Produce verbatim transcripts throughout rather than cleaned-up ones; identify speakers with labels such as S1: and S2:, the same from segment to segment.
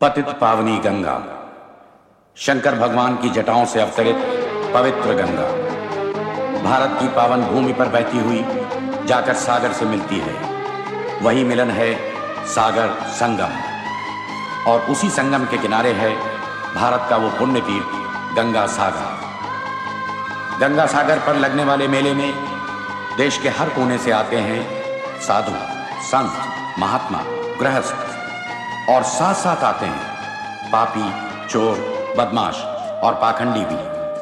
S1: पतित पावनी गंगा, शंकर भगवान की जटाओं से अवतरित पवित्र गंगा भारत की पावन भूमि पर बहती हुई जाकर सागर से मिलती है। वही मिलन है सागर संगम, और उसी संगम के किनारे है भारत का वो पुण्य तीर्थ गंगा सागर। गंगा सागर पर लगने वाले मेले में देश के हर कोने से आते हैं साधु, संत, महात्मा, गृहस्थ, और साथ साथ आते हैं पापी, चोर, बदमाश और पाखंडी भी।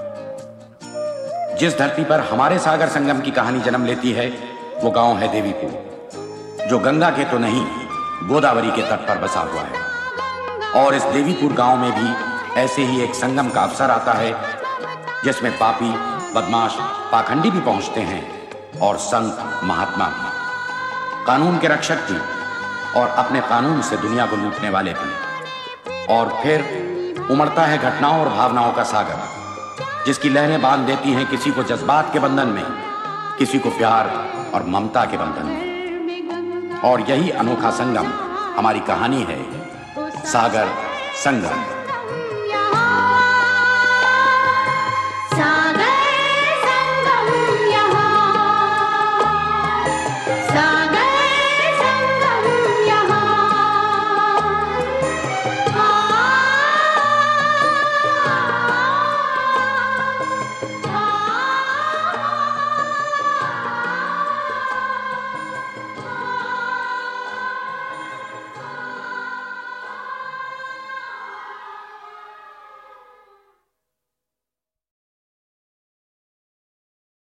S1: जिस धरती पर हमारे सागर संगम की कहानी जन्म लेती है वो गांव है देवीपुर, जो गंगा के तो नहीं गोदावरी के तट पर बसा हुआ है। और इस देवीपुर गांव में भी ऐसे ही एक संगम का अवसर आता है जिसमें पापी, बदमाश, पाखंडी भी पहुंचते हैं और संत, महात्मा भी, कानून के रक्षक भी और अपने कानून से दुनिया को लूटने वाले भी। और फिर उमड़ता है घटनाओं और भावनाओं का सागर, जिसकी लहरें बांध देती हैं किसी को जज्बात के बंधन में, किसी को प्यार और ममता के बंधन में। और यही अनोखा संगम हमारी कहानी है, सागर संगम।